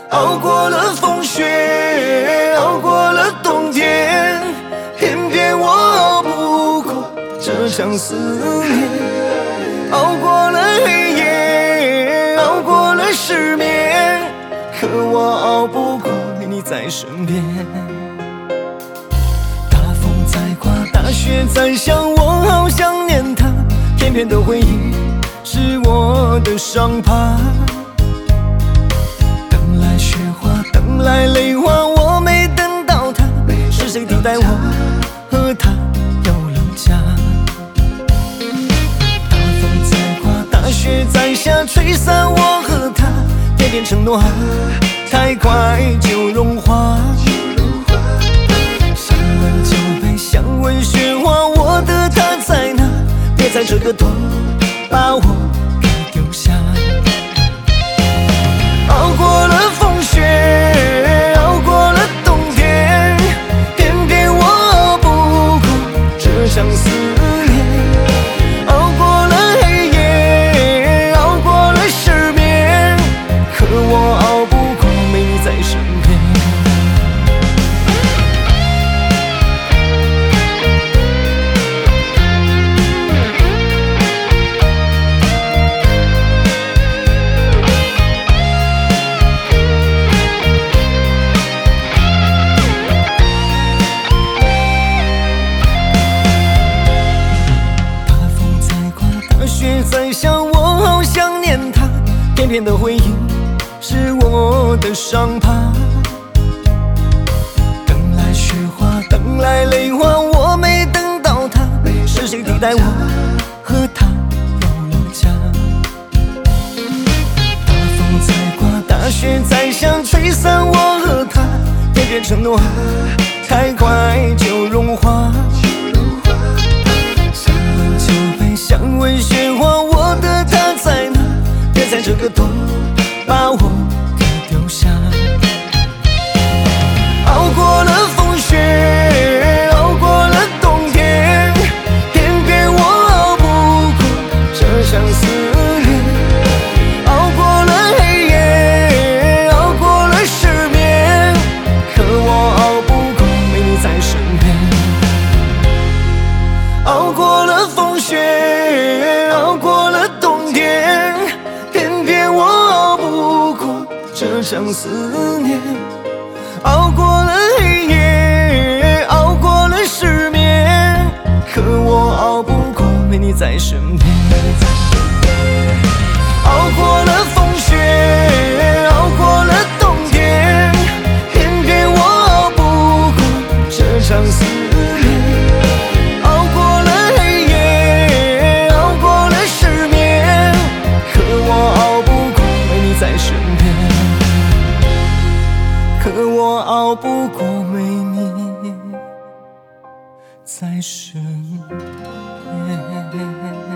熬过了风雪，熬过了冬天，偏偏我熬不过这场思念。熬过了黑夜，熬过了失眠，可我熬不过没你在身边。大风在刮，大雪在下，我好想念他，片片的回忆是我的伤疤。等来雪花，等来泪花，我没等到他，是谁替代我和他有了家？大风在刮，大雪在下，吹散我和他，偏偏承诺太快就融化。想问酒杯，想问雪花，我的他在哪？别在这个冬把我给丢下。熬过了风雪，熬过了冬天，偏偏我熬不过这场思念。熬过了黑夜，熬过了失眠，可我熬不过没你在身边。雪在下，我好想念他，片片的回忆是我的伤疤。等来雪花，等来泪花，我没等到他，是谁替代我和他有了家？大风在刮，大雪在下，吹散我和他，偏偏承诺太快就融化。想问雪花，我的他在哪？别在这个冬把我给丢下。熬过了风雪，熬过了冬天，偏偏我熬不过这场思念。熬过了黑夜，熬过了失眠，可我熬不过没你在身边。熬过了风雪，熬过了冬天，偏偏我熬不过这场思念。熬过了黑夜，熬过了失眠，可我熬不过没你在身边。熬过了风雪，熬过了冬天，偏偏我熬不过这场思念。在身边，可我熬不过没你在身边。